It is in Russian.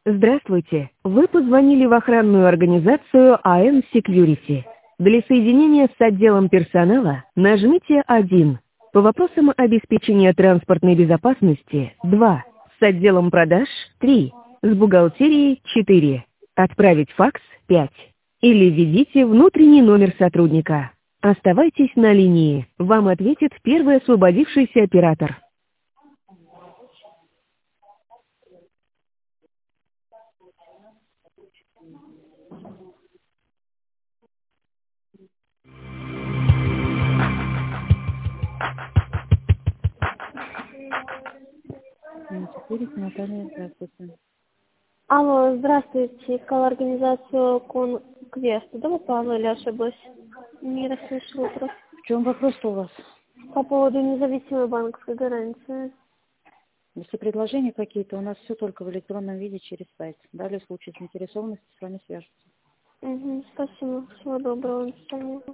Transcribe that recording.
Здравствуйте. Вы позвонили в охранную организацию АН Security. Для соединения с отделом персонала нажмите 1. По вопросам обеспечения транспортной безопасности 2. С отделом продаж 3. С бухгалтерией 4. Отправить факс 5. Или введите внутренний номер сотрудника. Оставайтесь на линии. Вам ответит первый освободившийся оператор. Security, Наталья, здравствуйте. Алло, здравствуйте. Искала организацию Конквест. Да, вы Павла, или ошиблась? Не расслышала вопрос. В чем вопрос-то у вас? По поводу независимой банковской гарантии. Если предложения какие-то, у нас все только в электронном виде через сайт. Далее в случае заинтересованности с вами свяжутся. Спасибо. Всего доброго. До свидания.